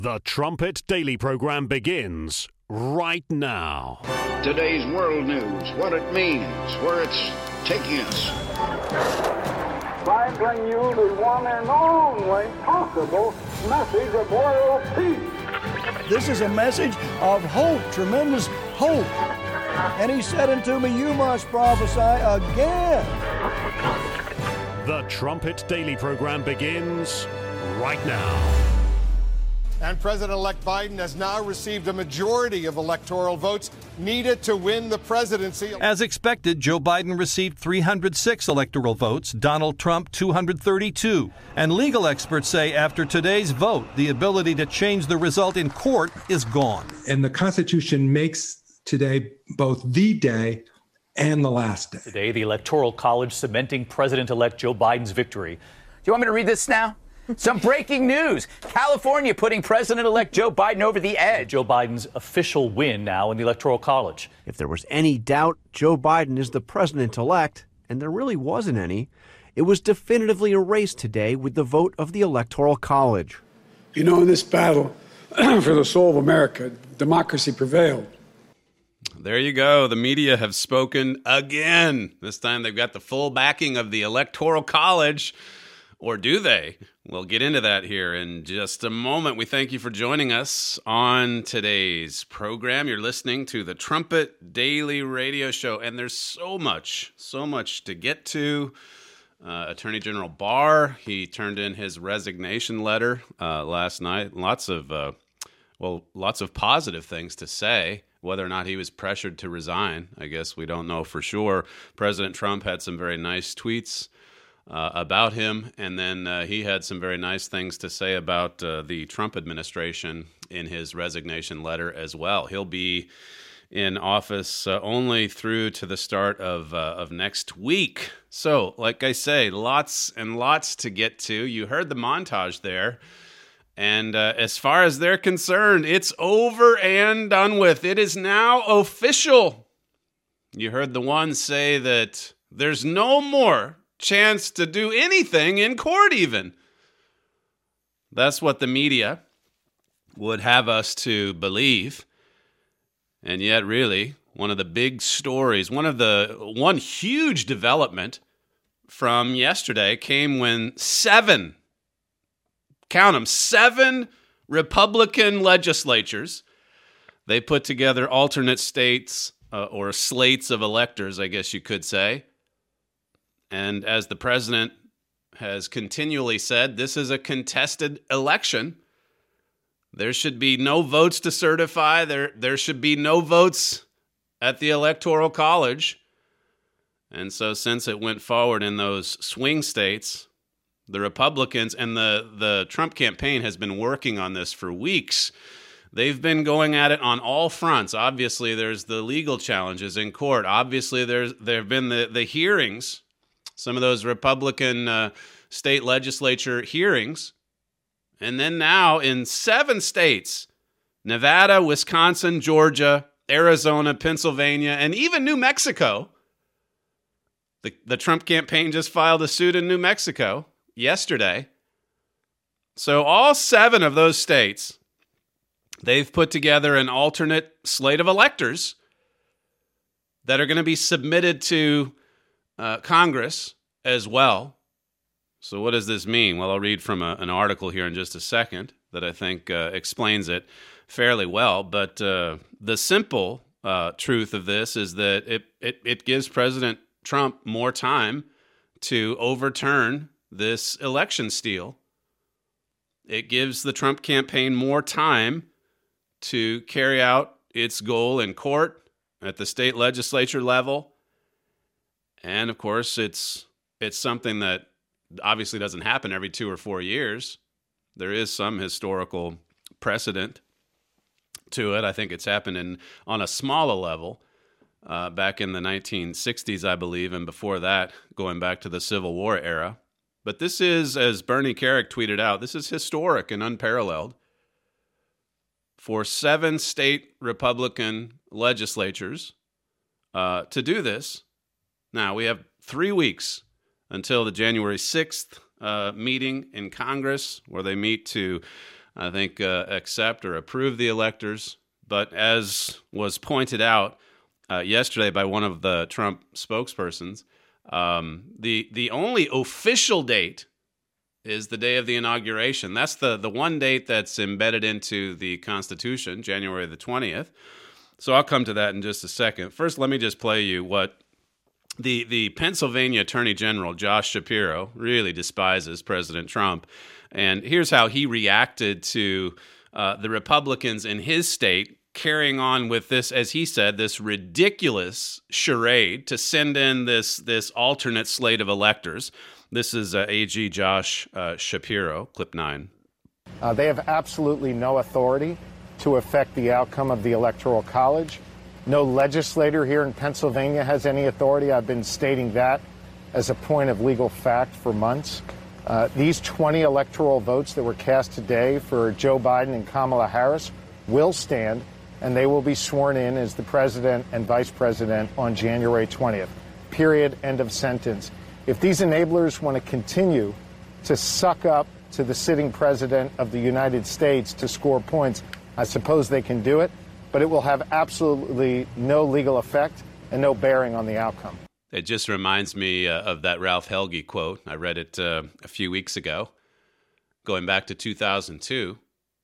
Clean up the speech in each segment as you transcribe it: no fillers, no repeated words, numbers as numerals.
The Trumpet Daily program begins right now. Today's world news, what it means, where it's taking us. I bring you the one and only possible message of world peace. This is a message of hope, tremendous hope. And he said unto me, you must prophesy again. The Trumpet Daily program begins right now. And President-elect Biden has now received a majority of electoral votes needed to win the presidency. As expected, Joe Biden received 306 electoral votes, Donald Trump 232. And legal experts say after today's vote, the ability to change the result in court is gone. And the Constitution makes today both the day and the last day. Today, the Electoral College cementing President-elect Joe Biden's victory. Do you want me to read this now? Some breaking news. California putting President-elect Joe Biden over the edge. Joe Biden's official win now in the Electoral College. If there was any doubt Joe Biden is the president-elect, and there really wasn't any, it was definitively erased today with the vote of the Electoral College. You know, in this battle for the soul of America, democracy prevailed. There you go. The media have spoken again. This time they've got the full backing of the Electoral College. Or do they? We'll get into that here in just a moment. We thank you for joining us on today's program. You're listening to the Trumpet Daily Radio Show, and there's so much to get to. Attorney General Barr, he turned in his resignation letter last night. Lots of positive things to say. Whether or not he was pressured to resign, I guess we don't know for sure. President Trump had some very nice tweets about him, and then he had some very nice things to say about the Trump administration in his resignation letter as well. He'll be in office only through to the start of next week. So, like I say, lots and lots to get to. You heard the montage there, and as far as they're concerned, it's over and done with. It is now official. You heard the one say that there's no more chance to do anything in court even. That's what the media would have us to believe. And yet, really, one of the big stories, one huge development from yesterday came when seven Republican legislatures, they put together alternate states or slates of electors, I guess you could say. And as the president has continually said, this is a contested election. There should be no votes to certify. There should be no votes at the Electoral College. And so since it went forward in those swing states, the Republicans and the Trump campaign has been working on this for weeks. They've been going at it on all fronts. Obviously, there's the legal challenges in court. Obviously, there have been the hearings, some of those Republican state legislature hearings. And then now in 7 states, Nevada, Wisconsin, Georgia, Arizona, Pennsylvania, and even New Mexico. The Trump campaign just filed a suit in New Mexico yesterday. So all 7 of those states, they've put together an alternate slate of electors that are going to be submitted to Congress as well. So what does this mean? Well, I'll read from an article here in just a second that I think explains it fairly well. But the simple truth of this is that it gives President Trump more time to overturn this election steal. It gives the Trump campaign more time to carry out its goal in court at the state legislature level. And of course, it's something that obviously doesn't happen every 2 or 4 years. There is some historical precedent to it. I think it's happened on a smaller level back in the 1960s, I believe, and before that, going back to the Civil War era. But this is, as Bernie Kerik tweeted out, this is historic and unparalleled for 7 state Republican legislatures to do this. Now, we have 3 weeks until the January 6th meeting in Congress, where they meet to I think, accept or approve the electors. But as was pointed out yesterday by one of the Trump spokespersons, the only official date is the day of the inauguration. That's the one date that's embedded into the Constitution, January the 20th. So I'll come to that in just a second. First, let me just play you what the Pennsylvania Attorney General, Josh Shapiro, really despises President Trump. And here's how he reacted to the Republicans in his state carrying on with this, as he said, this ridiculous charade to send in this alternate slate of electors. This is AG Josh Shapiro, clip 9. They have absolutely no authority to affect the outcome of the Electoral College. No legislator here in Pennsylvania has any authority. I've been stating that as a point of legal fact for months. These 20 electoral votes that were cast today for Joe Biden and Kamala Harris will stand, and they will be sworn in as the president and vice president on January 20th. Period. End of sentence. If these enablers want to continue to suck up to the sitting president of the United States to score points, I suppose they can do it, but it will have absolutely no legal effect and no bearing on the outcome. It just reminds me of that Ralph Helge quote. I read it a few weeks ago, going back to 2002,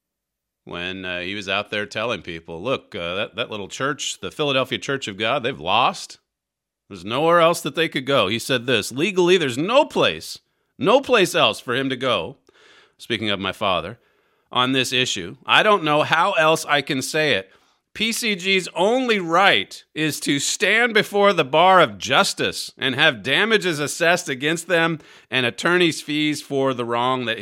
when he was out there telling people, look, that little church, the Philadelphia Church of God, they've lost. There's nowhere else that they could go. He said this, legally, there's no place else for him to go, speaking of my father, on this issue. I don't know how else I can say it. PCG's only right is to stand before the bar of justice and have damages assessed against them and attorney's fees for the wrong that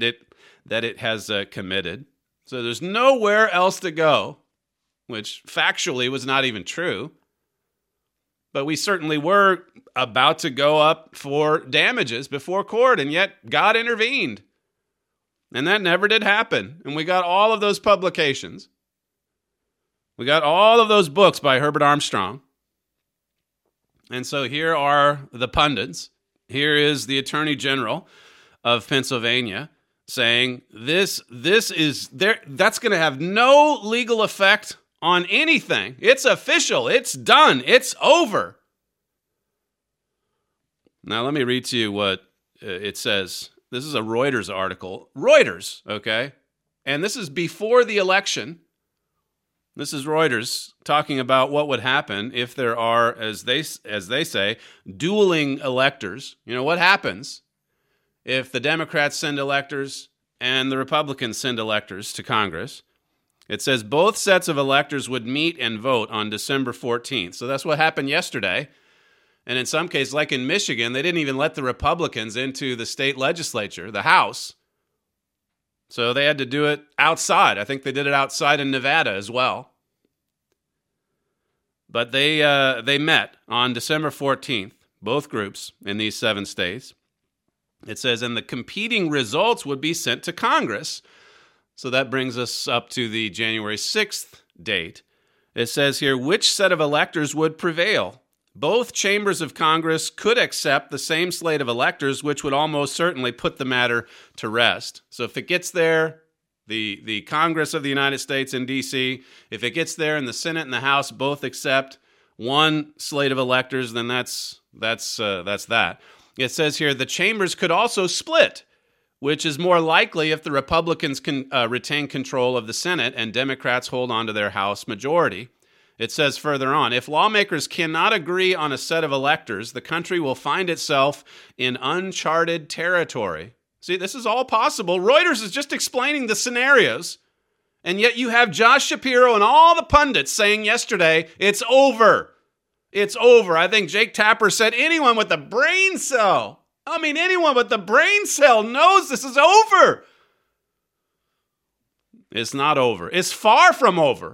it has committed. So there's nowhere else to go, which factually was not even true. But we certainly were about to go up for damages before court, and yet God intervened. And that never did happen. And we got all of those publications. We got all of those books by Herbert Armstrong. And so here are the pundits. Here is the Attorney General of Pennsylvania saying that's going to have no legal effect on anything. It's official. It's done. It's over. Now, let me read to you what it says. This is a Reuters article. Reuters, okay? And this is before the election. This is Reuters talking about what would happen if there are, as they say, dueling electors. You know, what happens if the Democrats send electors and the Republicans send electors to Congress? It says both sets of electors would meet and vote on December 14th. So that's what happened yesterday. And in some cases, like in Michigan, they didn't even let the Republicans into the state legislature, the House. So they had to do it outside. I think they did it outside in Nevada as well. But they met on December 14th, both groups in these 7 states. It says, and the competing results would be sent to Congress. So that brings us up to the January 6th date. It says here, which set of electors would prevail? Both chambers of Congress could accept the same slate of electors, which would almost certainly put the matter to rest. So if it gets there, the Congress of the United States in D.C., if it gets there and the Senate and the House both accept one slate of electors, then that's that. It says here, the chambers could also split, which is more likely if the Republicans can retain control of the Senate and Democrats hold on to their House majority. It says further on, if lawmakers cannot agree on a set of electors, the country will find itself in uncharted territory. See, this is all possible. Reuters is just explaining the scenarios, and yet you have Josh Shapiro and all the pundits saying yesterday, it's over. It's over. I think Jake Tapper said anyone with a brain cell, anyone with the brain cell knows this is over. It's not over. It's far from over.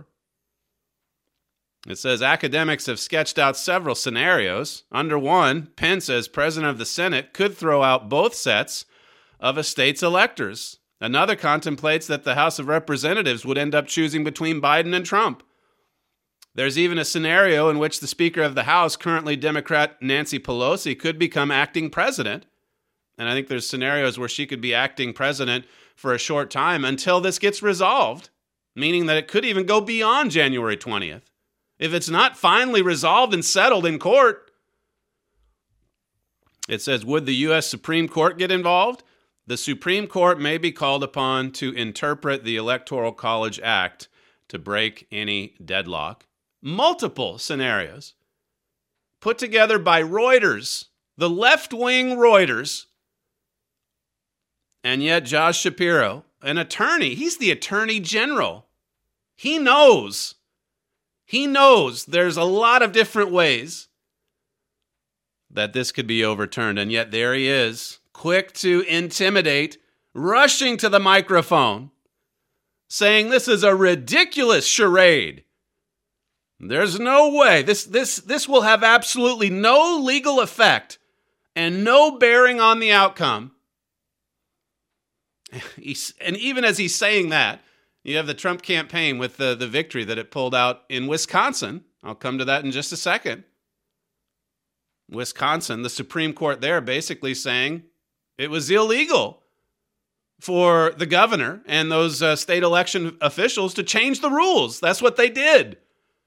It says academics have sketched out several scenarios. Under one, Pence, as president of the Senate, could throw out both sets of a state's electors. Another contemplates that the House of Representatives would end up choosing between Biden and Trump. There's even a scenario in which the Speaker of the House, currently Democrat Nancy Pelosi, could become acting president. And I think there's scenarios where she could be acting president for a short time until this gets resolved, meaning that it could even go beyond January 20th. If it's not finally resolved and settled in court, it says, would the U.S. Supreme Court get involved? The Supreme Court may be called upon to interpret the Electoral College Act to break any deadlock. Multiple scenarios put together by Reuters, the left-wing Reuters, and yet Josh Shapiro, an attorney, he's the attorney general. He knows there's a lot of different ways that this could be overturned, and yet there he is, quick to intimidate, rushing to the microphone, saying this is a ridiculous charade. There's no way. This will have absolutely no legal effect and no bearing on the outcome. And even as he's saying that, you have the Trump campaign with the victory that it pulled out in Wisconsin. I'll come to that in just a second. Wisconsin, the Supreme Court there basically saying it was illegal for the governor and those state election officials to change the rules. That's what they did.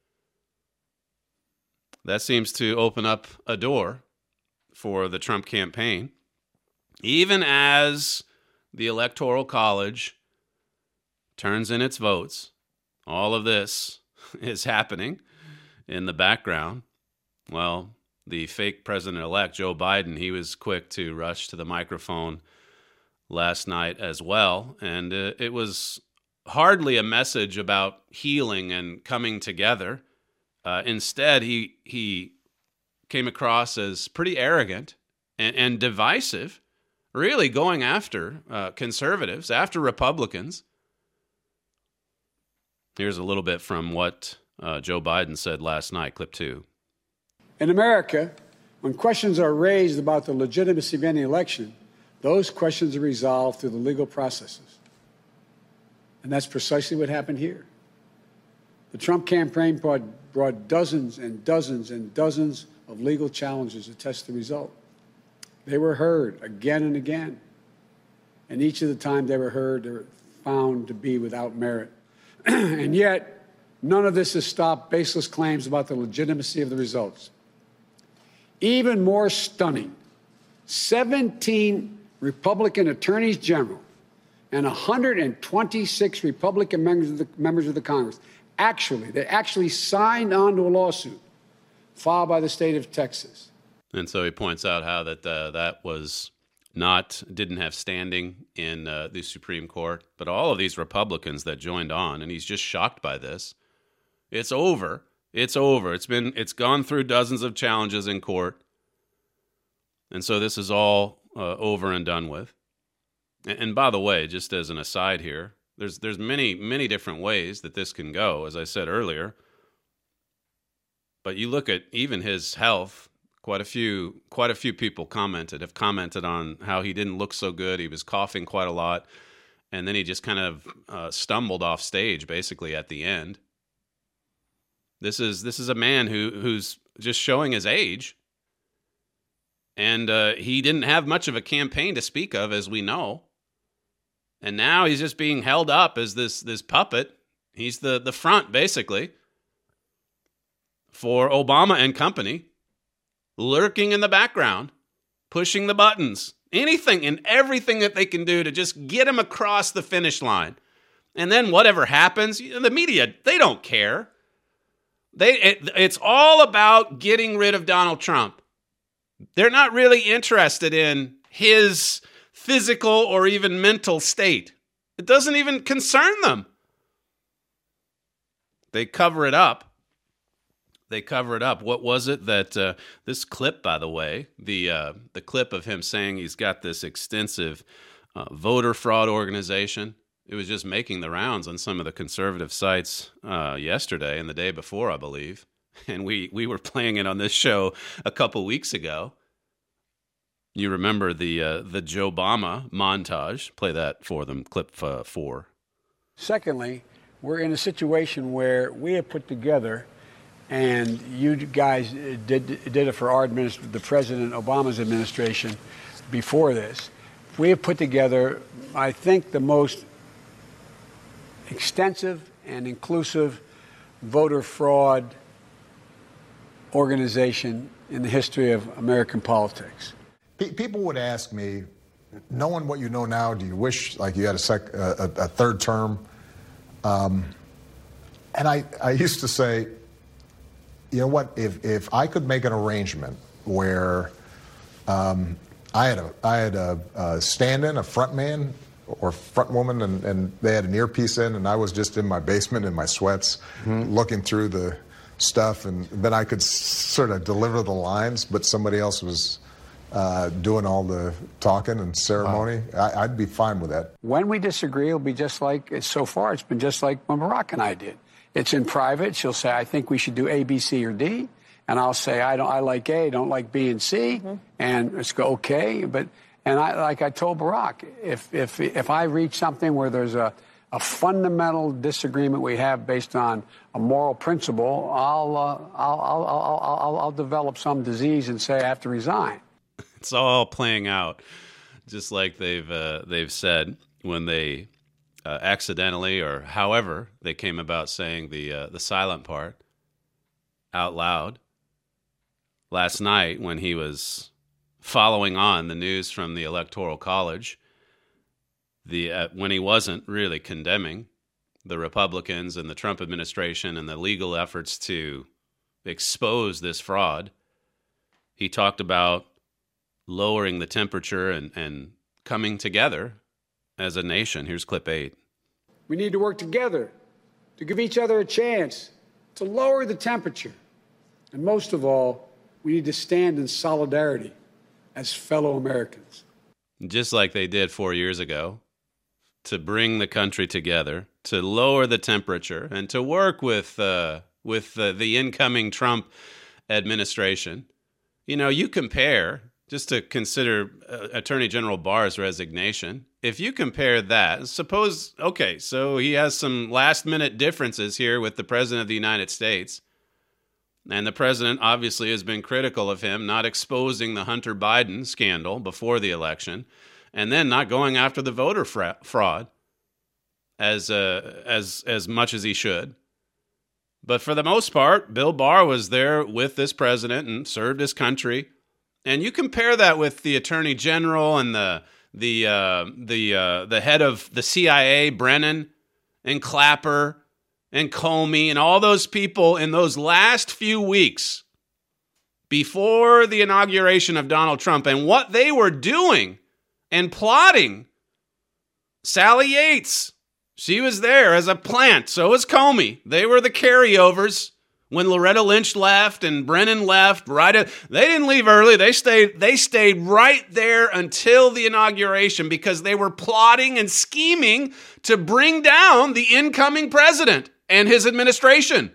That seems to open up a door for the Trump campaign. Even as the Electoral College turns in its votes, all of this is happening in the background. Well, the fake president-elect, Joe Biden, he was quick to rush to the microphone last night as well. And it was hardly a message about healing and coming together. Instead, he came across as pretty arrogant and divisive, really going after conservatives, after Republicans. Here's a little bit from what Joe Biden said last night, clip 2. In America, when questions are raised about the legitimacy of any election, those questions are resolved through the legal processes. And that's precisely what happened here. The Trump campaign brought dozens and dozens and dozens of legal challenges to test the result. They were heard again and again. And each of the time they were heard, they were found to be without merit. And yet, none of this has stopped baseless claims about the legitimacy of the results. Even more stunning, 17 Republican attorneys general and 126 Republican members of the Congress actually signed on to a lawsuit filed by the state of Texas. And so he points out how that didn't have standing in the Supreme Court, but all of these Republicans that joined on, and he's just shocked by this. It's over. It's over. It's gone through dozens of challenges in court. And so this is all over and done with. And by the way, just as an aside here, there's many different ways that this can go, as I said earlier. But you look at even his health, quite a few people have commented on how he didn't look so good. He was coughing quite a lot. And then he just kind of stumbled off stage basically at the end. This is a man who's just showing his age, and he didn't have much of a campaign to speak of, as we know. And now he's just being held up as this puppet. He's the front, basically, for Obama and company, lurking in the background, pushing the buttons, anything and everything that they can do to just get him across the finish line. And then whatever happens, the media, they don't care. It's all about getting rid of Donald Trump. They're not really interested in his physical or even mental state. It doesn't even concern them. They cover it up. What was it that this clip, by the way, the clip of him saying he's got this extensive voter fraud organization? It was just making the rounds on some of the conservative sites yesterday and the day before, I believe. And we were playing it on this show a couple weeks ago. You remember the Joe Obama montage. Play that for them, clip 4. Secondly, we're in a situation where we have put together, and you guys did it for our the President Obama's administration before this, We have put together, I think, the most extensive and inclusive voter fraud organization in the history of American politics. People would ask me, knowing what you know now, do you wish like you had a third term? And I used to say, you know what, if I could make an arrangement where I had a stand-in, a front man or front woman, and they had an earpiece in, and I was just in my basement in my sweats looking through the stuff, and then I could sort of deliver the lines, but somebody else was doing all the talking and ceremony. Wow. I'd be fine with that. When we disagree, it'll be just like, so far, it's been just like when Barack and I did. It's in private. She'll say, I think we should do A, B, C, or D. And I'll say, I like A, don't like B and C. And let's go, okay. Like I told Barack, if I reach something where there's a fundamental disagreement we have based on a moral principle, I'll develop some disease and say I have to resign. It's all playing out, just like they've said when they accidentally or however they came about saying the silent part out loud last night when he was following on the news from the Electoral College. When he wasn't really condemning the Republicans and the Trump administration and the legal efforts to expose this fraud, he talked about lowering the temperature and coming together as a nation. Here's clip 8. We need to work together to give each other a chance to lower the temperature. And most of all, we need to stand in solidarity as fellow Americans. Just like they did 4 years ago, to bring the country together, to lower the temperature, and to work with the incoming Trump administration. You know, you compare, just to consider Attorney General Barr's resignation, if you compare that, suppose, okay, so he has some last-minute differences here with the President of the United States, and the President obviously has been critical of him not exposing the Hunter Biden scandal before the election, and then not going after the voter fraud as much as he should. But for the most part, Bill Barr was there with this president and served his country. And you compare that with the Attorney General and the head of the CIA, Brennan, and Clapper, and Comey, and all those people in those last few weeks before the inauguration of Donald Trump and what they were doing and plotting. Sally Yates, she was there as a plant. So was Comey. They were the carryovers when Loretta Lynch left and Brennan left. They didn't leave early. They stayed right there until the inauguration because they were plotting and scheming to bring down the incoming president and his administration.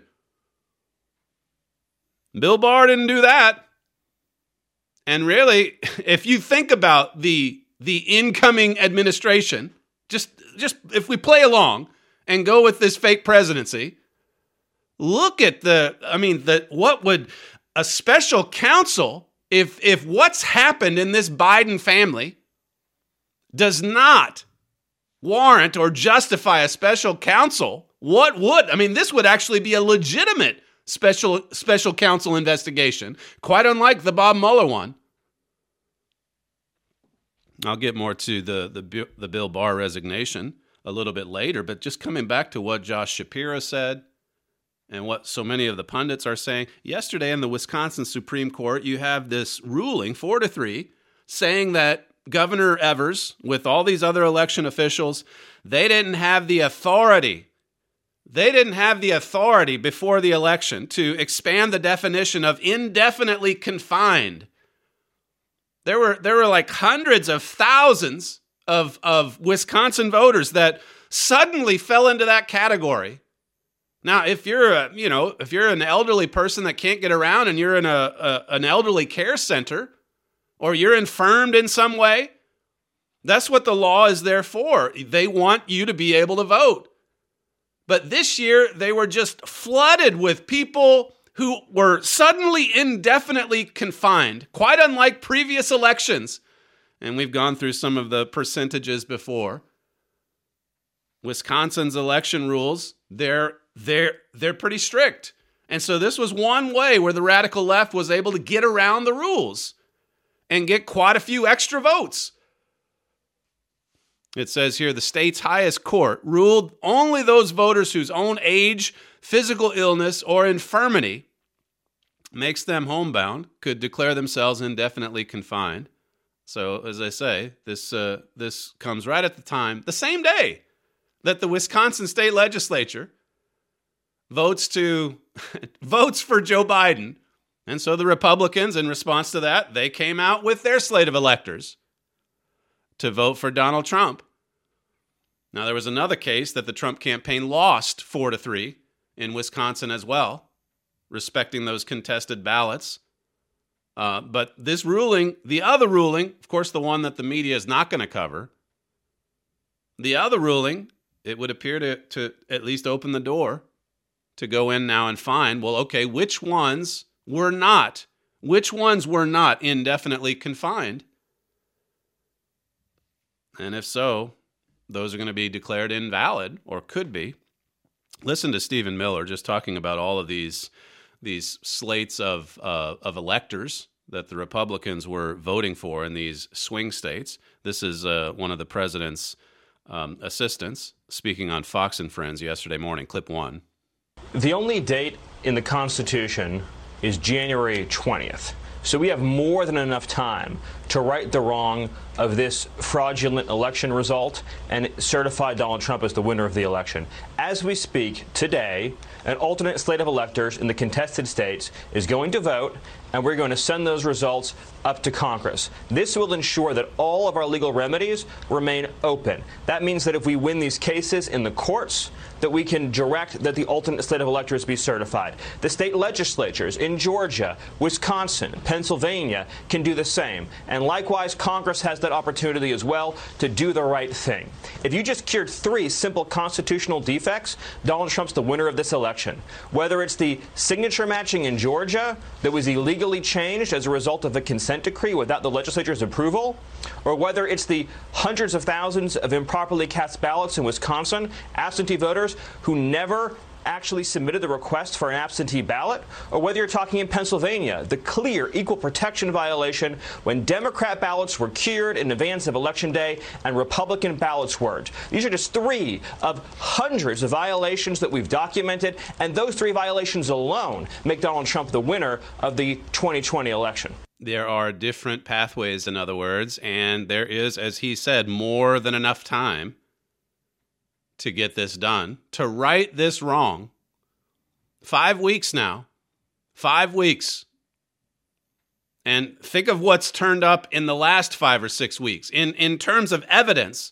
Bill Barr didn't do that. And really, if you think about the incoming administration, just if we play along and go with this fake presidency, look at what would a special counsel, if what's happened in this Biden family does not warrant or justify a special counsel, what would? I mean, this would actually be a legitimate special counsel investigation, quite unlike the Bob Mueller one. I'll get more to the Bill Barr resignation a little bit later, but just coming back to what Josh Shapiro said and what so many of the pundits are saying. Yesterday in the Wisconsin Supreme Court, you have this ruling, 4-3, saying that Governor Evers, with all these other election officials, they didn't have the authority. They didn't have the authority before the election to expand the definition of indefinitely confined. There were like hundreds of thousands of Wisconsin voters that suddenly fell into that category. Now, if you're an elderly person that can't get around and you're in an elderly care center or you're infirmed in some way, that's what the law is there for. They want you to be able to vote. But this year, they were just flooded with people who were suddenly indefinitely confined, quite unlike previous elections. and we've gone through some of the percentages before. Wisconsin's election rules, they're pretty strict. And so this was one way where the radical left was able to get around the rules and get quite a few extra votes. It says here, the state's highest court ruled only those voters whose own age, physical illness, or infirmity makes them homebound could declare themselves indefinitely confined. So, as I say, this comes right at the time, the same day that the Wisconsin state legislature votes for Joe Biden. And so the Republicans, in response to that, they came out with their slate of electors to vote for Donald Trump. Now, there was another case that the Trump campaign lost 4-3 in Wisconsin as well, respecting those contested ballots. But this ruling, the other ruling, of course, the one that the media is not going to cover, the other ruling, it would appear to at least open the door to go in now and find, well, okay, which ones were not indefinitely confined? And if so, those are going to be declared invalid, or could be. Listen to Stephen Miller just talking about all of these slates of electors that the Republicans were voting for in these swing states. This is one of the president's assistants speaking on Fox and Friends yesterday morning, clip 1. The only date in the Constitution is January 20th. So we have more than enough time to right the wrong of this fraudulent election result and certify Donald Trump as the winner of the election. As we speak today, an alternate slate of electors in the contested states is going to vote, and we're going to send those results up to Congress. This will ensure that all of our legal remedies remain open. That means that if we win these cases in the courts, that we can direct that the alternate slate of electors be certified. The state legislatures in Georgia, Wisconsin, Pennsylvania can do the same. And likewise, Congress has that opportunity as well to do the right thing. If you just cured 3 simple constitutional defects, Donald Trump's the winner of this election. Whether it's the signature matching in Georgia that was illegally changed as a result of a consent decree without the legislature's approval, or whether it's the hundreds of thousands of improperly cast ballots in Wisconsin, absentee voters who never actually submitted the request for an absentee ballot, or whether you're talking in Pennsylvania, the clear equal protection violation when Democrat ballots were cured in advance of Election Day and Republican ballots weren't. These are just 3 of hundreds of violations that we've documented, and those 3 violations alone make Donald Trump the winner of the 2020 election. There are different pathways, in other words, and there is, as he said, more than enough time to get this done, to right this wrong. 5 weeks now. 5 weeks. And think of what's turned up in the last 5 or 6 weeks. In terms of evidence,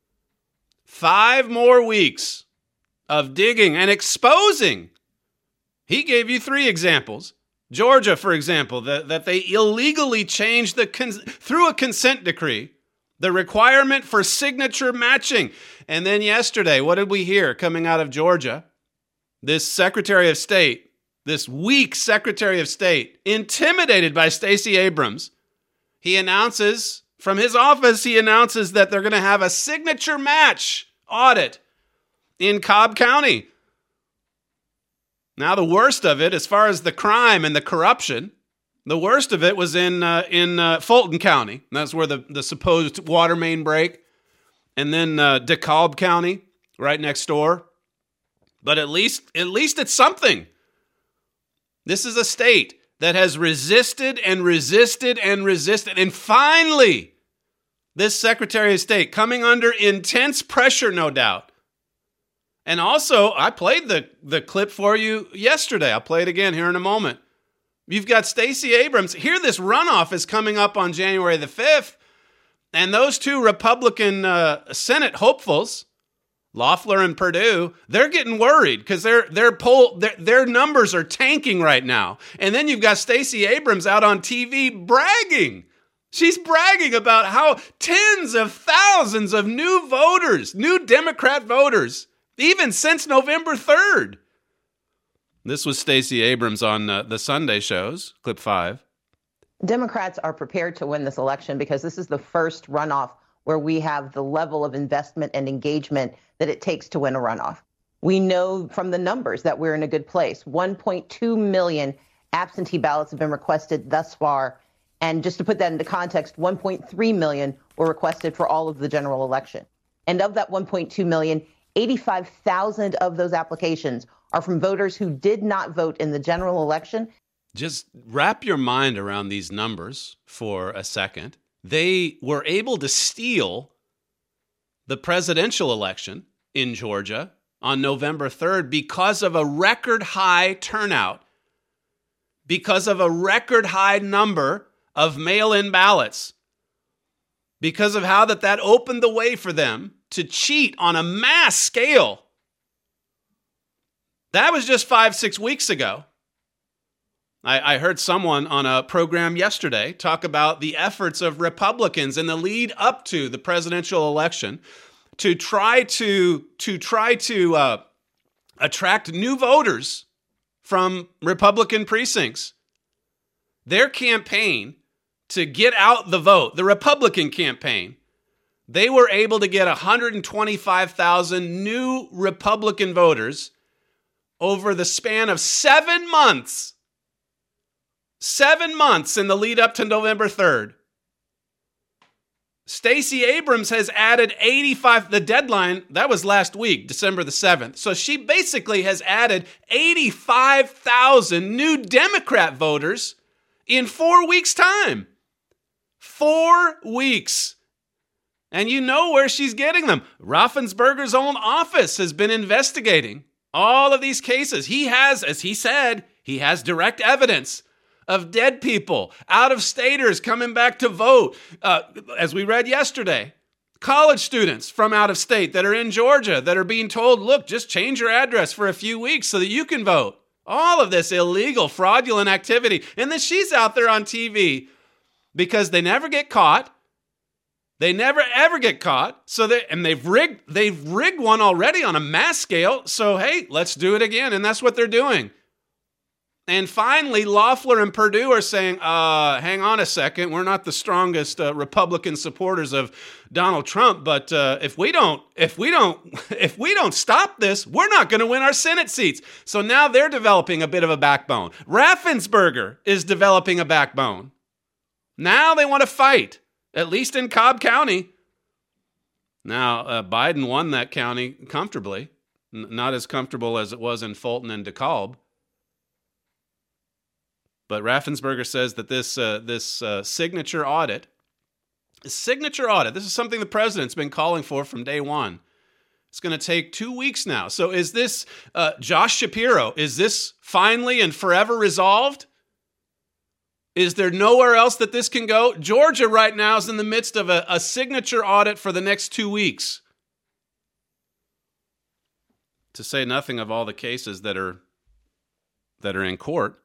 5 more weeks of digging and exposing. He gave you 3 examples. Georgia, for example, that they illegally changed through a consent decree, the requirement for signature matching. And then yesterday, what did we hear coming out of Georgia? This Secretary of State, this weak Secretary of State, intimidated by Stacey Abrams, he announces, from his office, he announces that they're going to have a signature match audit in Cobb County. Now, the worst of it, as far as the crime and the corruption, the worst of it was in Fulton County. That's where the supposed water main break. And then DeKalb County, right next door. But at least it's something. This is a state that has resisted and resisted and resisted. And finally, this Secretary of State, coming under intense pressure, no doubt. And also, I played the clip for you yesterday. I'll play it again here in a moment. You've got Stacey Abrams. Here, this runoff is coming up on January the 5th. And those 2 Republican Senate hopefuls, Loeffler and Perdue, they're getting worried because their numbers are tanking right now. And then you've got Stacey Abrams out on TV bragging. She's bragging about how tens of thousands of new voters, new Democrat voters, even since November 3rd. This was Stacey Abrams on the Sunday shows, clip 5. Democrats are prepared to win this election because this is the first runoff where we have the level of investment and engagement that it takes to win a runoff. We know from the numbers that we're in a good place. 1.2 million absentee ballots have been requested thus far. And just to put that into context, 1.3 million were requested for all of the general election. And of that 1.2 million, 85,000 of those applications are from voters who did not vote in the general election. Just wrap your mind around these numbers for a second. They were able to steal the presidential election in Georgia on November 3rd because of a record high turnout, because of a record high number of mail-in ballots, because of how that opened the way for them to cheat on a mass scale. That was just 5-6 weeks ago. I heard someone on a program yesterday talk about the efforts of Republicans in the lead up to the presidential election to try to attract new voters from Republican precincts. Their campaign to get out the vote, the Republican campaign, they were able to get 125,000 new Republican voters over the span of 7 months. 7 months in the lead up to November 3rd. Stacey Abrams has added 85, the deadline, that was last week, December the 7th. So she basically has added 85,000 new Democrat voters in 4 weeks' time. 4 weeks. And you know where she's getting them. Raffensperger's own office has been investigating all of these cases. He has, as he said, he has direct evidence of dead people, out-of-staters coming back to vote. As we read yesterday, college students from out of state that are in Georgia that are being told, look, just change your address for a few weeks so that you can vote. All of this illegal, fraudulent activity. And then she's out there on TV because they never get caught. They never, ever get caught. So they've rigged one already on a mass scale. So, hey, let's do it again. And that's what they're doing. And finally, Loeffler and Perdue are saying, hang on a second, we're not the strongest Republican supporters of Donald Trump, but if we don't stop this, we're not going to win our Senate seats. So now they're developing a bit of a backbone. Raffensperger is developing a backbone. Now they want to fight, at least in Cobb County. Now, Biden won that county comfortably, not as comfortable as it was in Fulton and DeKalb. But Raffensperger says that this signature audit, this is something the president's been calling for from day one. It's going to take 2 weeks now. So is this, Josh Shapiro, is this finally and forever resolved? Is there nowhere else that this can go? Georgia right now is in the midst of a signature audit for the next 2 weeks. To say nothing of all the cases that are in court.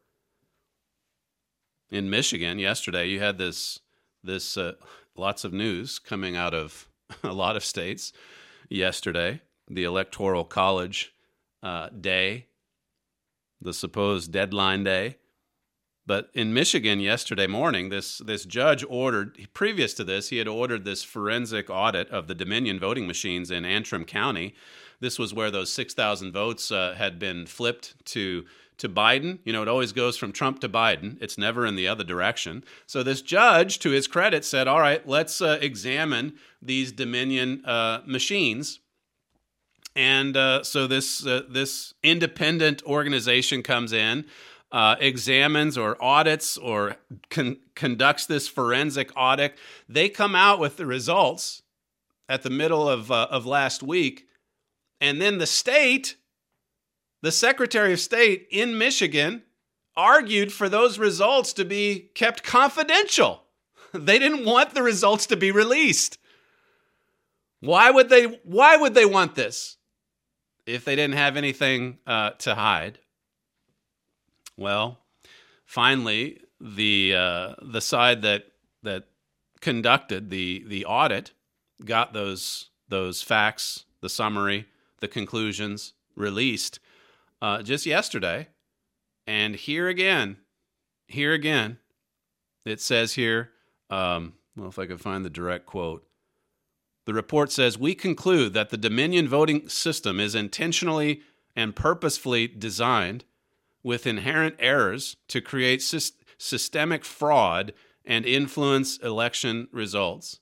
In Michigan yesterday, you had this lots of news coming out of a lot of states yesterday. The Electoral College day, the supposed deadline day. But in Michigan yesterday morning, this judge ordered, previous to this, he had ordered this forensic audit of the Dominion voting machines in Antrim County. This was where those 6,000 votes had been flipped to Biden. You know, it always goes from Trump to Biden. It's never in the other direction. So this judge, to his credit, said, all right, let's examine these Dominion machines. And so this independent organization comes in, examines or audits or conducts this forensic audit. They come out with the results at the middle of last week. And then the Secretary of State in Michigan argued for those results to be kept confidential. They didn't want the results to be released. Why would they want this if they didn't have anything to hide? Well, finally, the side that conducted the audit got those facts, the summary, the conclusions released just yesterday. And here again, It says here, well, if I can find the direct quote. The report says, we conclude that the Dominion voting system is intentionally and purposefully designed with inherent errors to create systemic fraud and influence election results.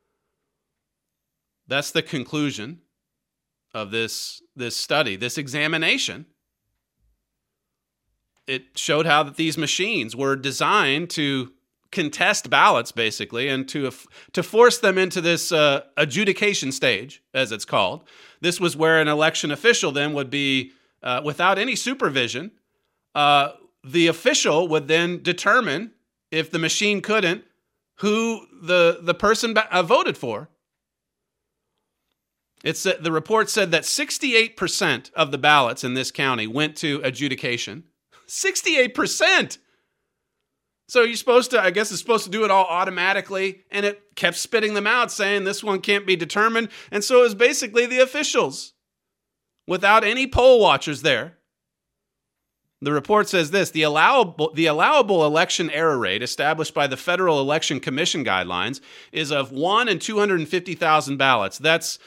That's the conclusion of this study, this examination. It showed how that these machines were designed to contest ballots, basically, and to force them into this adjudication stage, as it's called. This was where an election official then would be, without any supervision, the official would then determine, if the machine couldn't, who the person voted for. The report said that 68% of the ballots in this county went to adjudication. 68%! So you're supposed to, I guess it's supposed to do it all automatically, and it kept spitting them out saying this one can't be determined. And so it was basically the officials without any poll watchers there. The report says this: the allowable election error rate established by the Federal Election Commission guidelines is of 1 in 250,000 ballots. That's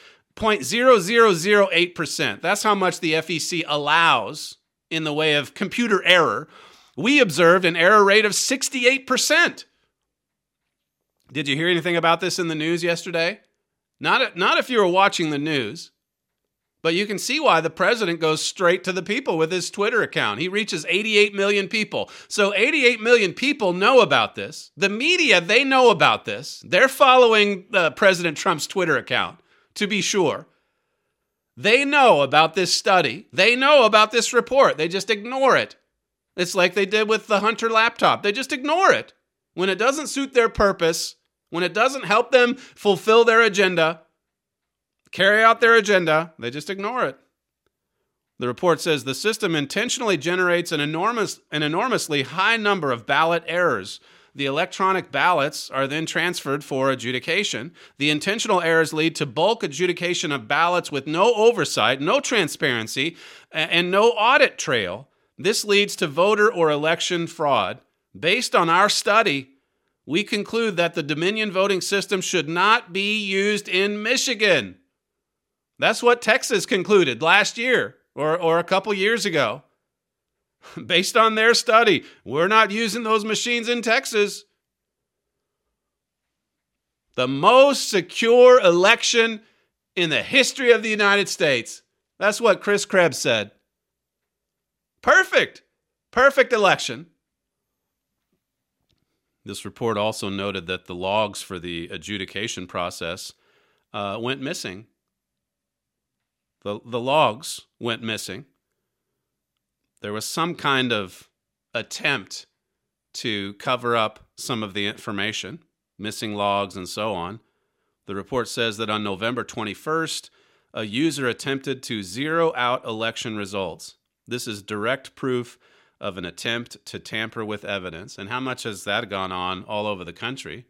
0.0008%. That's how much the FEC allows in the way of computer error. We observed an error rate of 68%. Did you hear anything about this in the news yesterday? Not if you were watching the news, but you can see why the president goes straight to the people with his Twitter account. He reaches 88 million people. So 88 million people know about this. The media, they know about this. They're following President Trump's Twitter account, to be sure. They know about this study. They know about this report. They just ignore it. It's like they did with the Hunter laptop. They just ignore it. When it doesn't suit their purpose, when it doesn't help them fulfill their agenda, carry out their agenda, they just ignore it. The report says the system intentionally generates an enormously high number of ballot errors. The electronic ballots are then transferred for adjudication. The intentional errors lead to bulk adjudication of ballots with no oversight, no transparency, and no audit trail. This leads to voter or election fraud. Based on our study, we conclude that the Dominion voting system should not be used in Michigan. That's what Texas concluded last year or a couple years ago. Based on their study, we're not using those machines in Texas. The most secure election in the history of the United States. That's what Chris Krebs said. Perfect election. This report also noted that the logs for the adjudication process went missing. The logs went missing. There was some kind of attempt to cover up some of the information, missing logs and so on. The report says that on November 21st, a user attempted to zero out election results. This is direct proof of an attempt to tamper with evidence. And how much has that gone on all over the country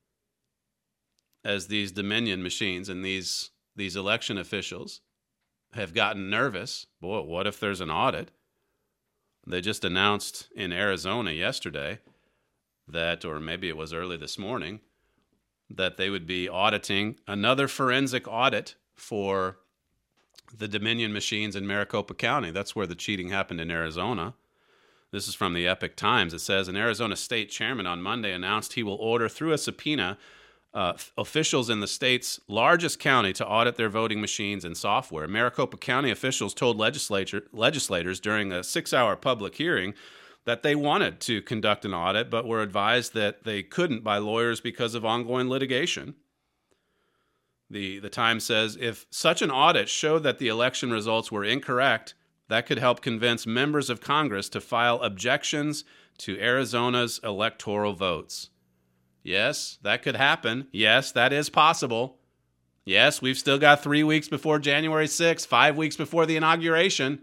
as these Dominion machines and these election officials have gotten nervous? Boy, what if there's an audit? They just announced in Arizona yesterday that, or maybe it was early this morning, that they would be auditing another forensic audit for the Dominion machines in Maricopa County. That's where the cheating happened in Arizona. This is from the Epoch Times. It says, an Arizona state chairman on Monday announced he will order through a subpoena officials in the state's largest county to audit their voting machines and software. Maricopa County officials told legislators during a 6-hour public hearing that they wanted to conduct an audit, but were advised that they couldn't by lawyers because of ongoing litigation. The Times says, if such an audit showed that the election results were incorrect, that could help convince members of Congress to file objections to Arizona's electoral votes. Yes, that could happen. Yes, that is possible. Yes, we've still got 3 weeks before January 6th, 5 weeks before the inauguration.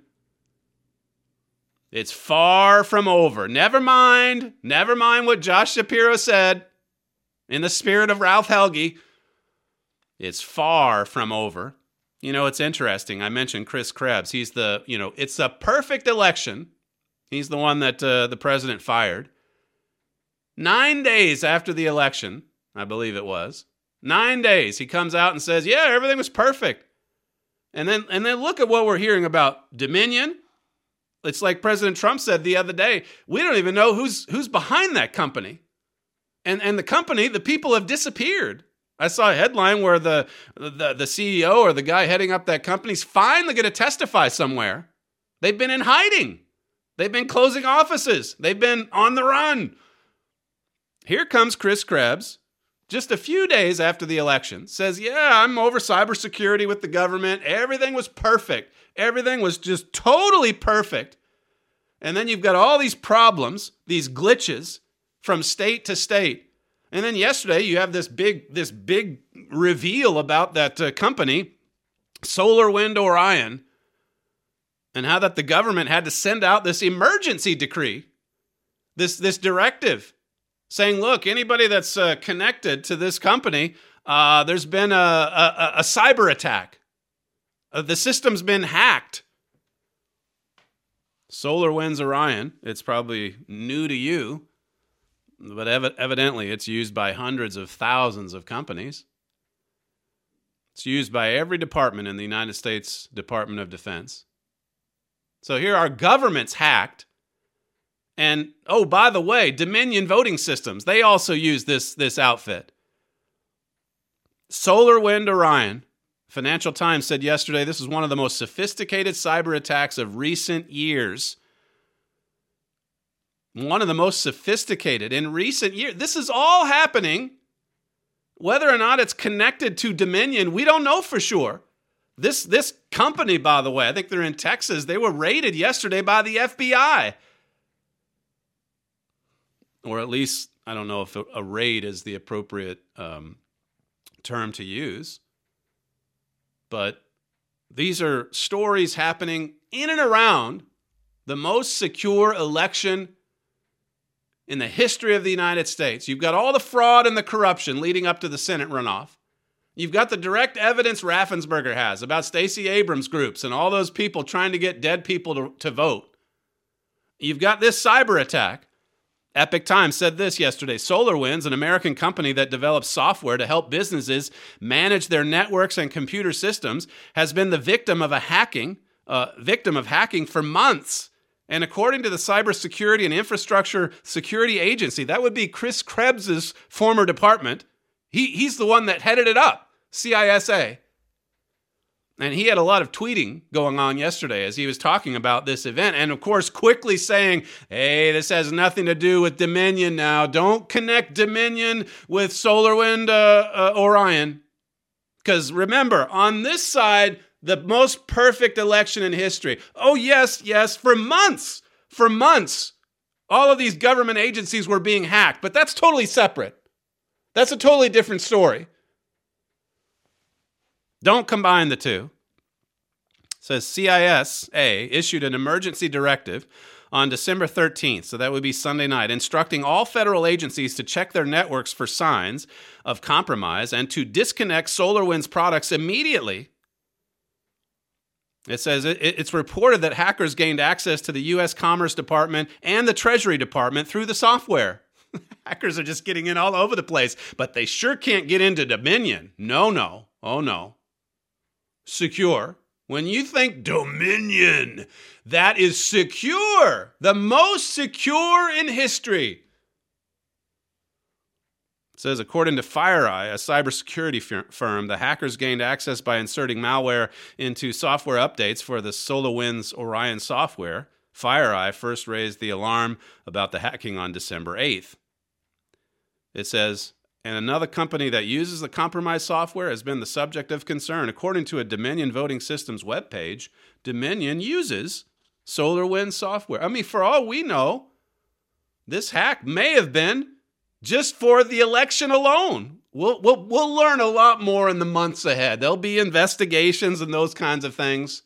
It's far from over. Never mind what Josh Shapiro said in the spirit of Ralph Helge. It's far from over. You know, it's interesting. I mentioned Chris Krebs. He's it's a perfect election. He's the one that the president fired. 9 days after the election, I believe it was, 9 days, he comes out and says, yeah, everything was perfect. And then look at what we're hearing about Dominion. It's like President Trump said the other day, we don't even know who's behind that company. And the company, the people have disappeared. I saw a headline where the CEO or the guy heading up that company's finally going to testify somewhere. They've been in hiding. They've been closing offices. They've been on the run. Here comes Chris Krebs, just a few days after the election, says, yeah, I'm over cybersecurity with the government. Everything was perfect. Everything was just totally perfect. And then you've got all these problems, these glitches from state to state. And then yesterday you have this big reveal about that company, SolarWind Orion, and how that the government had to send out this emergency decree, this directive, saying, look, anybody that's connected to this company, there's been a cyber attack. The system's been hacked. SolarWinds Orion, it's probably new to you, but evidently it's used by hundreds of thousands of companies. It's used by every department in the United States Department of Defense. So here our government's hacked. And, oh, by the way, Dominion Voting Systems, they also use this outfit. SolarWind Orion. Financial Times said yesterday this is one of the most sophisticated cyber attacks of recent years. One of the most sophisticated in recent years. This is all happening. Whether or not it's connected to Dominion, we don't know for sure. This company, by the way, I think they're in Texas, they were raided yesterday by the FBI. Or at least, I don't know if a raid is the appropriate term to use. But these are stories happening in and around the most secure election in the history of the United States. You've got all the fraud and the corruption leading up to the Senate runoff. You've got the direct evidence Raffensperger has about Stacey Abrams groups and all those people trying to get dead people to vote. You've got this cyber attack. Epoch Times said this yesterday. SolarWinds, an American company that develops software to help businesses manage their networks and computer systems, has been the victim of hacking for months. And according to the Cybersecurity and Infrastructure Security Agency, that would be Chris Krebs' former department. He's the one that headed it up, CISA. And he had a lot of tweeting going on yesterday as he was talking about this event. And of course, quickly saying, hey, this has nothing to do with Dominion now. Don't connect Dominion with SolarWind Orion. Because remember, on this side, the most perfect election in history. Oh, yes, for months, all of these government agencies were being hacked. But that's totally separate. That's a totally different story. Don't combine the two. It says CISA issued an emergency directive on December 13th, so that would be Sunday night, instructing all federal agencies to check their networks for signs of compromise and to disconnect SolarWinds products immediately. It says it's reported that hackers gained access to the U.S. Commerce Department and the Treasury Department through the software. Hackers are just getting in all over the place, but they sure can't get into Dominion. No. Oh, no. Secure. When you think Dominion, that is secure. The most secure in history. It says, according to FireEye, a cybersecurity firm, the hackers gained access by inserting malware into software updates for the SolarWinds Orion software. FireEye first raised the alarm about the hacking on December 8th. It says, and another company that uses the compromised software has been the subject of concern. According to a Dominion Voting Systems webpage, Dominion uses SolarWinds software. I mean, for all we know, this hack may have been just for the election alone. We'll learn a lot more in the months ahead. There'll be investigations and those kinds of things.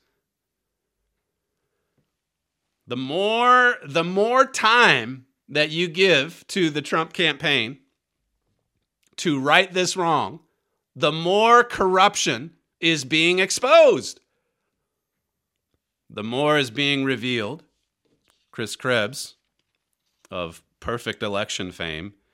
The more time that you give to the Trump campaign to right this wrong, the more corruption is being exposed. The more is being revealed. Chris Krebs of perfect election fame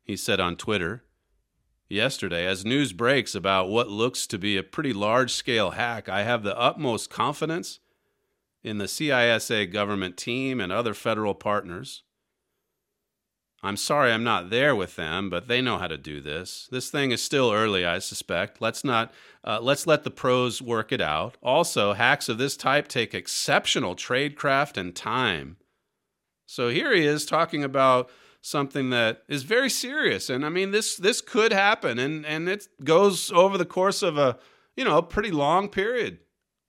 He said on Twitter yesterday, as news breaks about what looks to be a pretty large-scale hack, I have the utmost confidence in the CISA government team and other federal partners. I'm sorry I'm not there with them, but they know how to do this. This thing is still early, I suspect. Let's let the pros work it out. Also, hacks of this type take exceptional tradecraft and time. So here he is talking about something that is very serious. And I mean, this could happen, and it goes over the course of a pretty long period.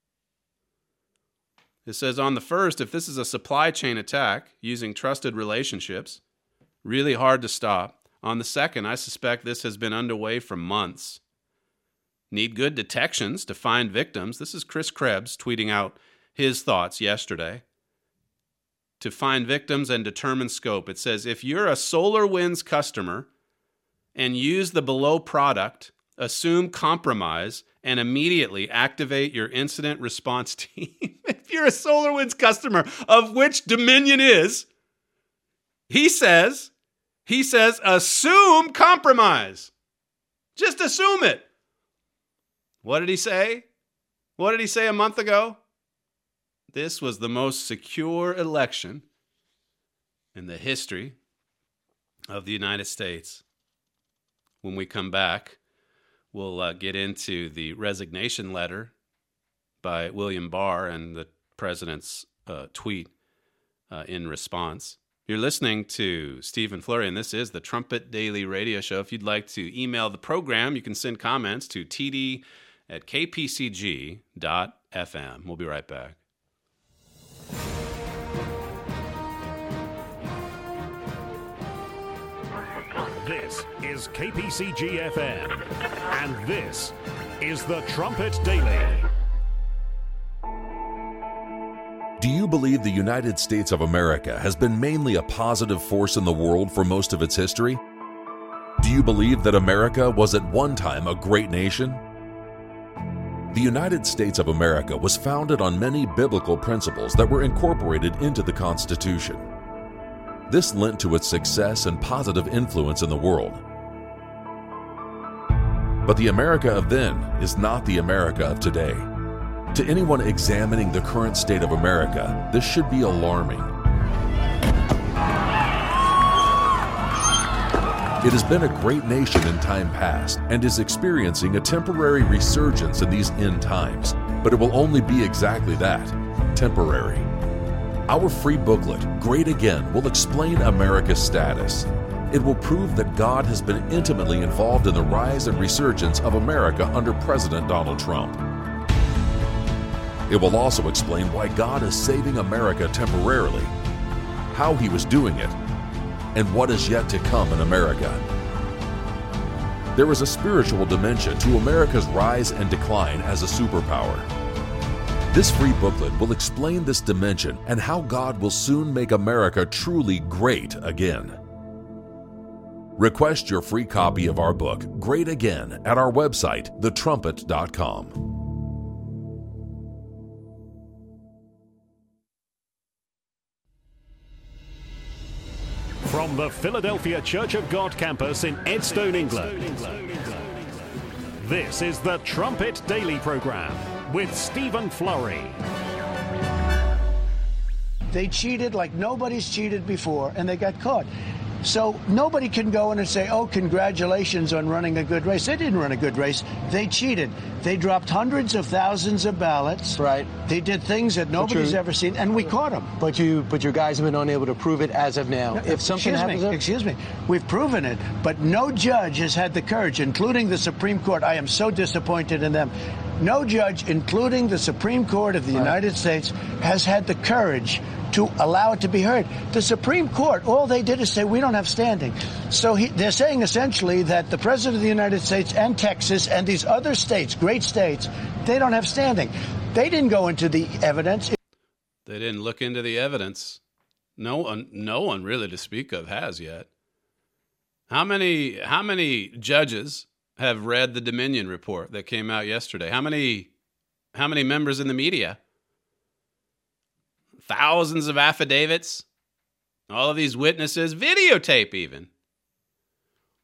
It says on the first, if this is a supply chain attack using trusted relationships, really hard to stop. On the second, I suspect this has been underway for months. Need good detections to find victims. This is Chris Krebs tweeting out his thoughts yesterday. To find victims and determine scope. It says, if you're a SolarWinds customer and use the below product, assume compromise, and immediately activate your incident response team. If you're a SolarWinds customer, of which Dominion is, he says, assume compromise. Just assume it. What did he say? What did he say a month ago? This was the most secure election in the history of the United States. When we come back, we'll get into the resignation letter by William Barr and the president's tweet in response. You're listening to Stephen Flurry, and this is the Trumpet Daily Radio Show. If you'd like to email the program, you can send comments to td@kpcg.fm. We'll be right back. This is KPCG-FM, and this is the Trumpet Daily. Do you believe the United States of America has been mainly a positive force in the world for most of its history? Do you believe that America was at one time a great nation? The United States of America was founded on many biblical principles that were incorporated into the Constitution. This lent to its success and positive influence in the world. But the America of then is not the America of today. To anyone examining the current state of America, this should be alarming. It has been a great nation in time past and is experiencing a temporary resurgence in these end times, but it will only be exactly that, temporary. Our free booklet, Great Again, will explain America's status. It will prove that God has been intimately involved in the rise and resurgence of America under President Donald Trump. It will also explain why God is saving America temporarily, how He was doing it, and what is yet to come in America. There is a spiritual dimension to America's rise and decline as a superpower. This free booklet will explain this dimension and how God will soon make America truly great again. Request your free copy of our book, Great Again, at our website, thetrumpet.com. From the Philadelphia Church of God campus in Edstone, England, this is the Trumpet Daily Program with Stephen Flurry. They cheated like nobody's cheated before, and they got caught. So nobody can go in and say, oh, congratulations on running a good race. They didn't run a good race. They cheated. They dropped hundreds of thousands of ballots. Right. They did things that nobody's ever seen, and we caught them. But your guys have been unable to prove it as of now. If something happens... Excuse me. We've proven it, but no judge has had the courage, including the Supreme Court. I am so disappointed in them. No judge, including the Supreme Court of the United States, has had the courage to allow it to be heard. The Supreme Court, all they did is say, we don't have standing. So they're saying essentially that the President of the United States and Texas and these other states, great states, they don't have standing. They didn't go into the evidence. They didn't look into the evidence. No one really to speak of has yet. How many judges have read the Dominion report that came out yesterday? How many members in the media? Thousands of affidavits, all of these witnesses, videotape even.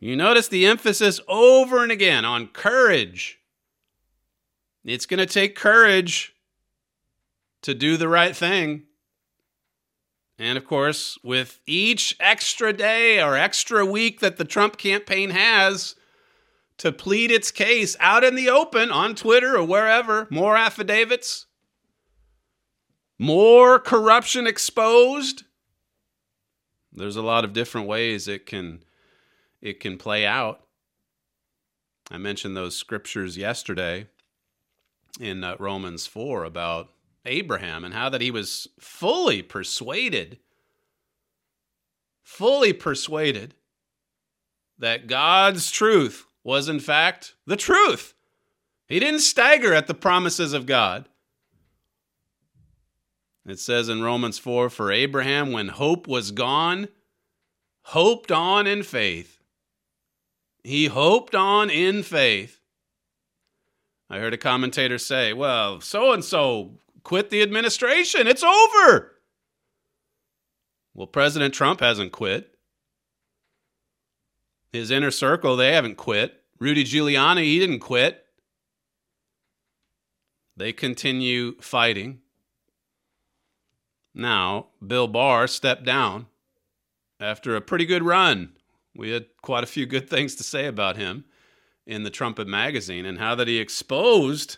You notice the emphasis over and again on courage. It's going to take courage to do the right thing. And of course, with each extra day or extra week that the Trump campaign has to plead its case out in the open on Twitter or wherever, more affidavits, more corruption exposed. There's a lot of different ways it can play out. I mentioned those scriptures yesterday in Romans 4 about Abraham and how that he was fully persuaded that God's truth was in fact the truth. He didn't stagger at the promises of God. It says in Romans 4, for Abraham, when hope was gone, hoped on in faith. He hoped on in faith. I heard a commentator say, well, so-and-so quit the administration. It's over. Well, President Trump hasn't quit. His inner circle, they haven't quit. Rudy Giuliani, he didn't quit. They continue fighting. Now, Bill Barr stepped down after a pretty good run. We had quite a few good things to say about him in the Trumpet magazine and how that he exposed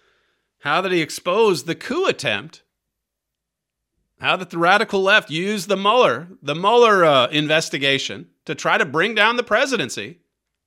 the coup attempt, how that the radical left used the Mueller investigation to try to bring down the presidency.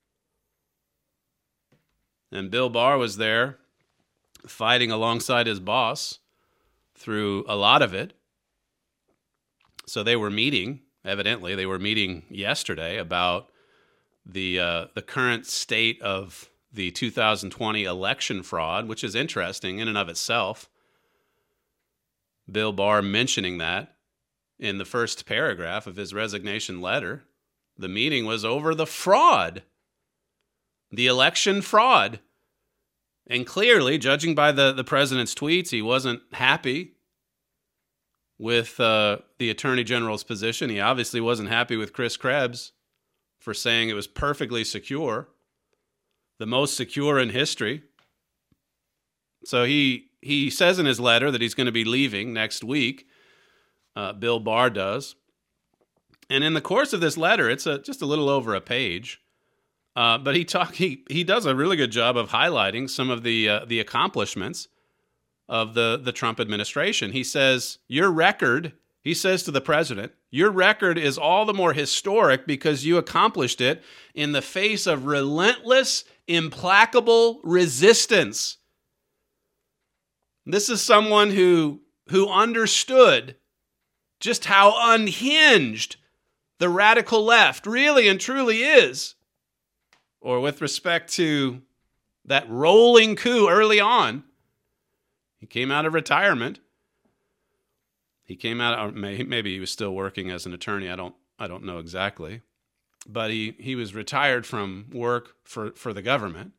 And Bill Barr was there fighting alongside his boss through a lot of it. So they were meeting, evidently, they were meeting yesterday about the current state of the 2020 election fraud, which is interesting in and of itself. Bill Barr mentioning that in the first paragraph of his resignation letter. The meeting was over the fraud, the election fraud. And clearly, judging by the president's tweets, he wasn't happy with the Attorney General's position. He obviously wasn't happy with Chris Krebs for saying it was perfectly secure, the most secure in history. So he says in his letter that he's going to be leaving next week. Bill Barr does. And in the course of this letter, it's just a little over a page. But he does a really good job of highlighting some of the accomplishments of the Trump administration. He says, your record, he says to the president, your record is all the more historic because you accomplished it in the face of relentless, implacable resistance. This is someone who understood just how unhinged the radical left really and truly is. Or with respect to that rolling coup early on, he came out of retirement. He came out, maybe he was still working as an attorney. I don't know exactly. But he was retired from work for the government.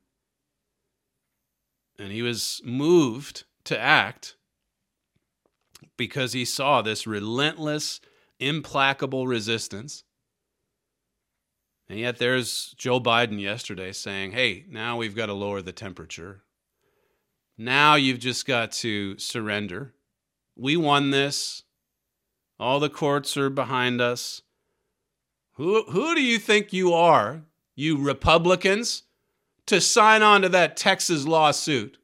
And he was moved to act because he saw this relentless, implacable resistance. And yet there's Joe Biden yesterday saying, hey, now we've got to lower the temperature. Now you've just got to surrender. We won this. All the courts are behind us. Who do you think you are, you Republicans, to sign on to that Texas lawsuit?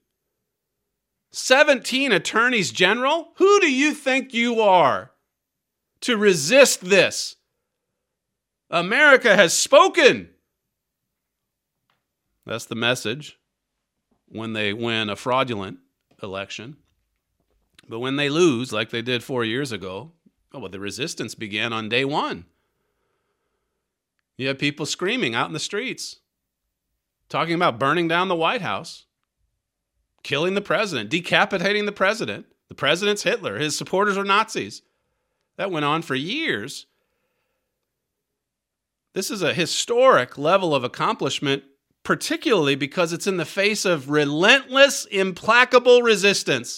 17 attorneys general? Who do you think you are to resist this? America has spoken. That's the message when they win a fraudulent election. But when they lose, like they did 4 years ago, the resistance began on day one. You have people screaming out in the streets, talking about burning down the White House, killing the president, decapitating the president. The president's Hitler. His supporters are Nazis. That went on for years. This is a historic level of accomplishment, particularly because it's in the face of relentless, implacable resistance,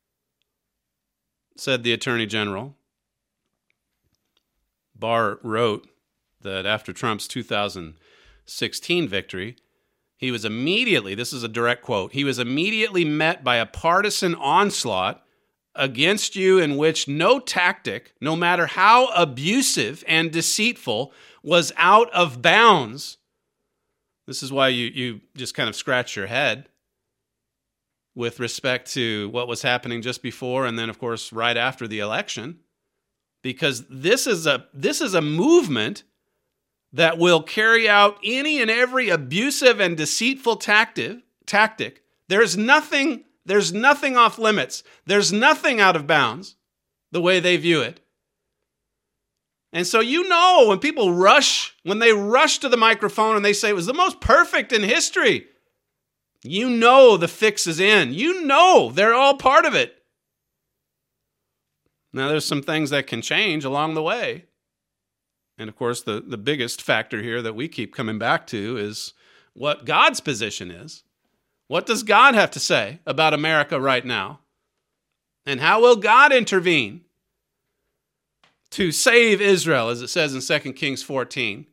said the Attorney General. Barr wrote that after Trump's 2020 16 victory, he was immediately, this is a direct quote, he was immediately met by a partisan onslaught against you in which no tactic, no matter how abusive and deceitful, was out of bounds. This is why you just kind of scratch your head with respect to what was happening just before and then, of course, right after the election, because this is a movement that will carry out any and every abusive and deceitful tactic. There's nothing off limits. There's nothing out of bounds the way they view it. And so when people rush to the microphone and they say it was the most perfect in history, the fix is in. They're all part of it. Now, there's some things that can change along the way. And of course, the biggest factor here that we keep coming back to is what God's position is. What does God have to say about America right now? And how will God intervene to save Israel, as it says in 2 Kings 14?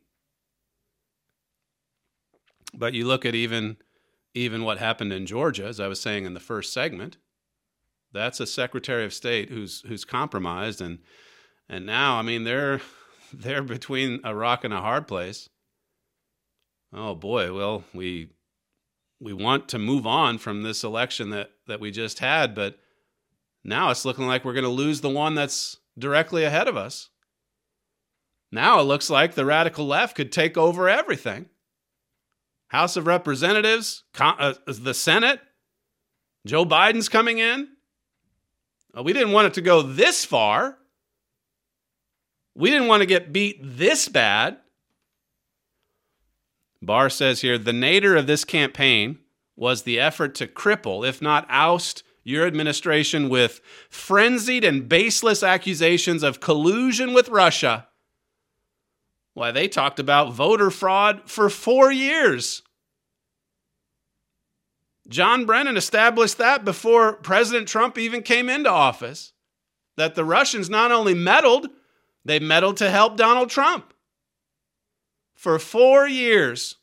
But you look at even what happened in Georgia, as I was saying in the first segment. That's a Secretary of State who's compromised, and now, I mean, they're between a rock and a hard place. Oh boy, well, we want to move on from this election that we just had, but now it's looking like we're going to lose the one that's directly ahead of us. Now it looks like the radical left could take over everything. House of Representatives, the Senate, Joe Biden's coming in. We didn't want it to go this far. We didn't want to get beat this bad. Barr says here, the nadir of this campaign was the effort to cripple, if not oust, your administration with frenzied and baseless accusations of collusion with Russia. Why, they talked about voter fraud for 4 years. John Brennan established that before President Trump even came into office, that the Russians not only meddled, they meddled to help Donald Trump for 4 years.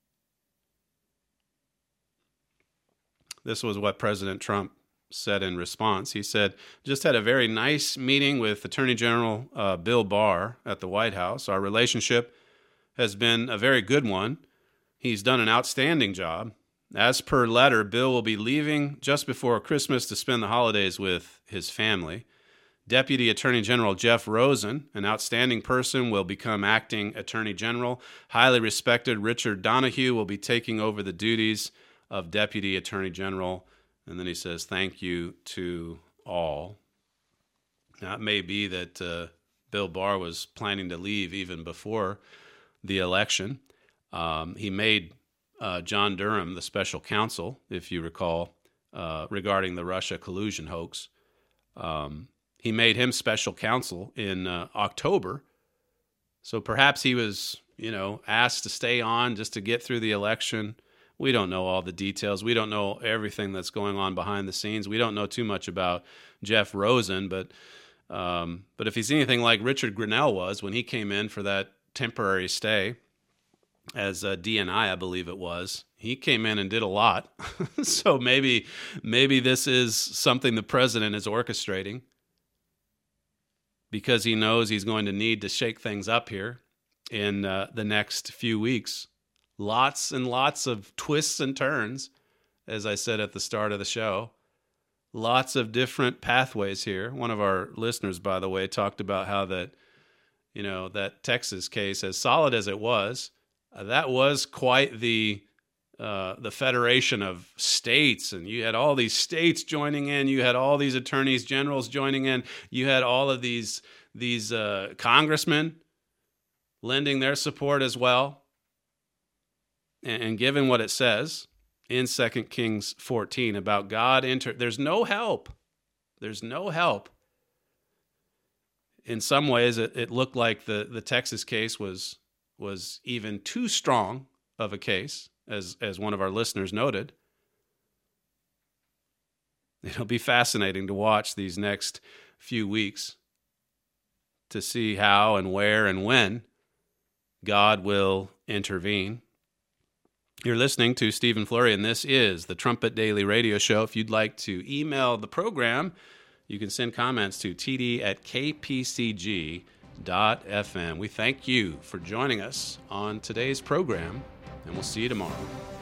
This was what President Trump said in response. He said, just had a very nice meeting with Attorney General Bill Barr at the White House. Our relationship has been a very good one. He's done an outstanding job. As per letter, Bill will be leaving just before Christmas to spend the holidays with his family. Deputy Attorney General Jeff Rosen, an outstanding person, will become acting Attorney General. Highly respected Richard Donahue will be taking over the duties of Deputy Attorney General. And then he says, thank you to all. Now, it may be that Bill Barr was planning to leave even before the election. He made John Durham the special counsel, if you recall, regarding the Russia collusion hoax. He made him special counsel in October. So perhaps he was, asked to stay on just to get through the election. We don't know all the details. We don't know everything that's going on behind the scenes. We don't know too much about Jeff Rosen, but if he's anything like Richard Grenell was when he came in for that temporary stay as DNI, I believe it was, he came in and did a lot. So maybe this is something the president is orchestrating because he knows he's going to need to shake things up here in the next few weeks. Lots and lots of twists and turns, as I said at the start of the show. Lots of different pathways here. One of our listeners, by the way, talked about how that Texas case, as solid as it was, that was quite the federation of states, and you had all these states joining in. You had all these attorneys generals joining in. You had all of these congressmen lending their support as well. And given what it says in 2 Kings 14 about God, there's no help. There's no help. In some ways, it looked like the Texas case was even too strong of a case, as one of our listeners noted. It'll be fascinating to watch these next few weeks to see how and where and when God will intervene. You're listening to Stephen Flurry, and this is the Trumpet Daily Radio Show. If you'd like to email the program, you can send comments to td@kpcg.fm. We thank you for joining us on today's program, and we'll see you tomorrow.